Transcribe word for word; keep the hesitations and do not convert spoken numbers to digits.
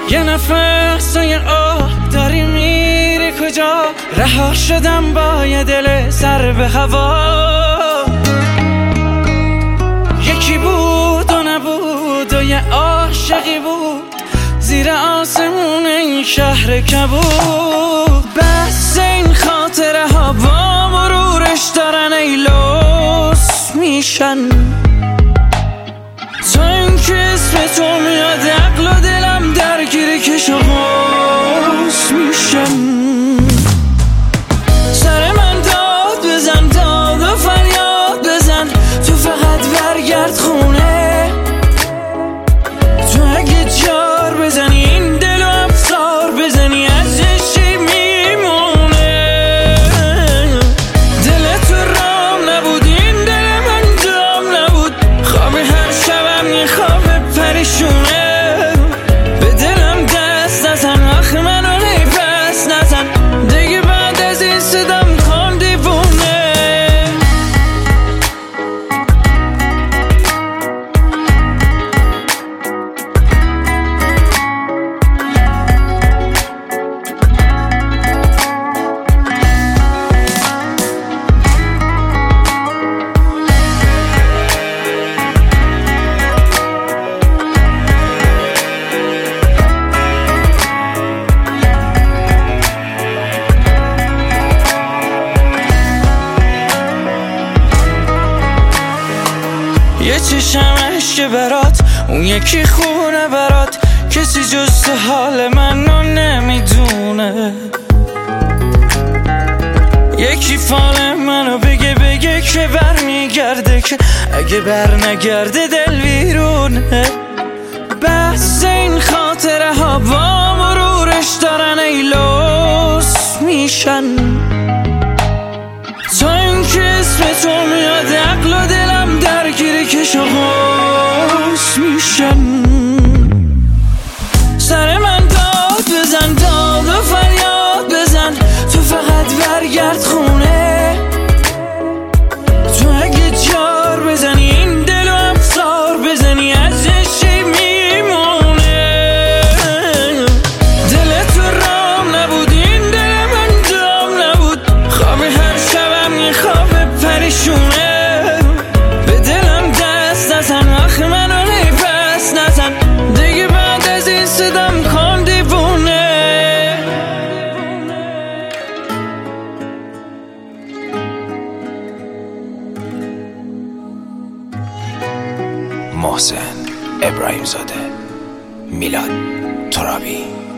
یه نفس و یه آه داری میری کجا؟ رها شدم با یه دل سر به هوا. یکی بود و نبود و یه عاشقی بود زیر آسمون این شهر کبود. بس این خاطره ها با مرورش دارن ای لوس میشن. تا این که اسم تو میاد عقل و دلم درگیر کش و قوس میشن. سر من داد بزن داد و فریاد بزن، تو فقط برگرد خونه. تو اگه جار بزنی این دل و افسار بزنی ازش چی میمونه؟ دل تو رام نبود این دل من دام نبود، خواب هر شبم یه خواب پریشونه. به دلم دست نزن آخ منو نیپس نزن، دیگه بعد از این صدام کن دیوونه. یه چشم عشق برات، اون یکی خونه برات، کسی جز حال منو نمیدونه. یکی فال منو بگه بگه که بر میگرده، که اگه بر نگرده دل ویرونه. بس این خاطره ها با مرورش دارن ای لوس میشن. تا این که اسم تو میاد عقل و دلم درگیر کش و قوس میشن. سر من داد بزن داد و فریاد بزن، تو فقط برگرد خونه. تو اگه جار بزنی این دل و افسار بزنی ازش چی میمونه؟ دل تو رام نبود این دل من دام نبود، خواب هر شبم یه خواب پریشونه. به دلم دست نزن آخ منو نیپس نزن، دیگه بعد از این صدام کن دیوونه. محسن ابراهیم زاده، میلاد ترابی.